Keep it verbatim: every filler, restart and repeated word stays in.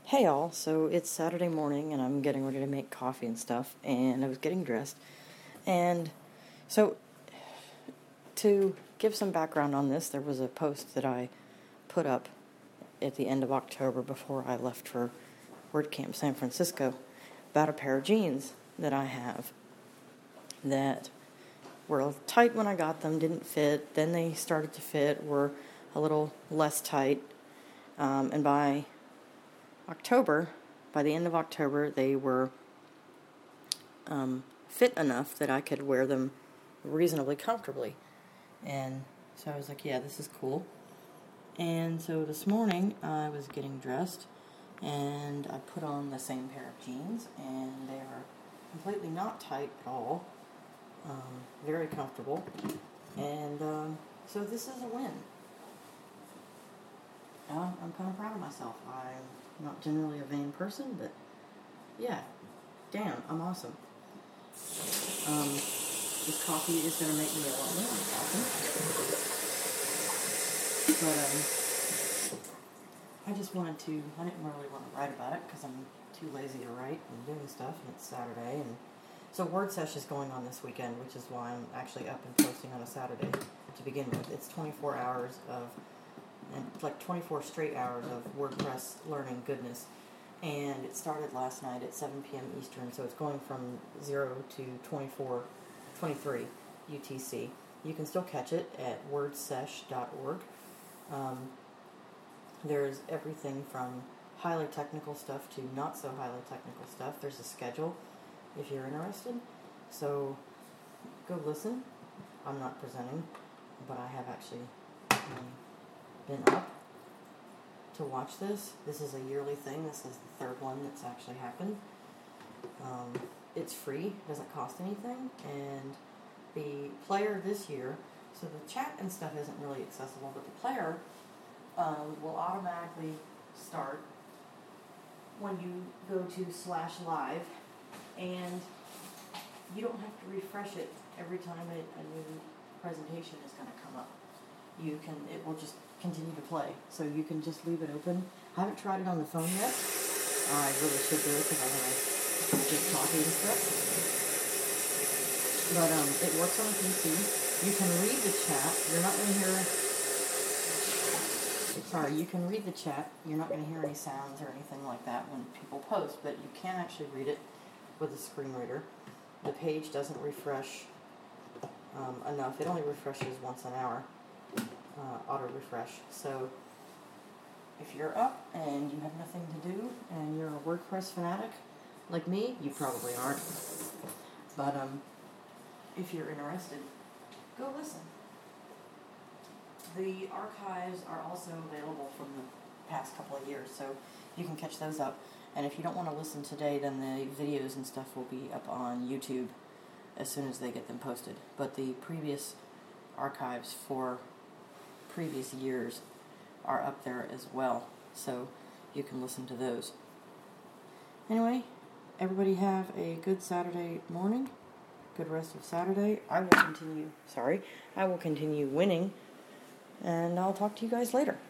Hey all, so it's Saturday morning and I'm getting ready to make coffee and stuff, and I was getting dressed. And so, to give some background on this, there was a post that I put up at the end of October before I left for WordCamp San Francisco about a pair of jeans that I have that were tight when I got them, didn't fit, then they started to fit, were a little less tight, um, and by October, by the end of October, they were um, fit enough that I could wear them reasonably comfortably. And so I was like, yeah, this is cool. And so this morning, I was getting dressed, and I put on the same pair of jeans, and they are completely not tight at all, um, very comfortable, and um, so this is a win. Uh, I'm kind of proud of myself. I'm not generally a vain person, but yeah, damn, I'm awesome. Um, this coffee is going to make me a lot more awesome. But um, I just wanted to, I didn't really want to write about it because I'm too lazy to write and doing stuff, and it's Saturday. And so Word Sesh is going on this weekend, which is why I'm actually up and posting on a Saturday to begin with. It's twenty-four hours of and like twenty-four straight hours of WordPress learning goodness. And it started last night at seven p.m. Eastern, so it's going from zero to twenty-four, twenty-three U T C. You can still catch it at word sesh dot org. Um, there's everything from highly technical stuff to not so highly technical stuff. There's a schedule if you're interested. So go listen. I'm not presenting, but I have actually um, been up to watch this. This is a yearly thing. This is the third one that's actually happened. Um, it's free, doesn't cost anything, and the player this year, so the chat and stuff isn't really accessible, but the player um, will automatically start when you go to slash live, and you don't have to refresh it every time a, a new presentation is going to come up. You can, it will just continue to play. So you can just leave it open. I haven't tried it on the phone yet. I really should do it because I have a good coffee and stuff. But um, it works on a P C. You can read the chat. You're not going to hear... Sorry, you can read the chat. You're not going to hear any sounds or anything like that when people post, but you can actually read it with a screen reader. The page doesn't refresh um, enough. It only refreshes once an hour. Uh, auto refresh. So if you're up and you have nothing to do and you're a WordPress fanatic like me, you probably aren't, but um, if you're interested, go listen. The archives are also available from the past couple of years, so you can catch those up. And if you don't want to listen today, then the videos and stuff will be up on YouTube as soon as they get them posted. But the previous archives for previous years are up there as well, so you can listen to those. Anyway, everybody have a good Saturday morning, good rest of Saturday. I will continue, sorry, I will continue winning, and I'll talk to you guys later.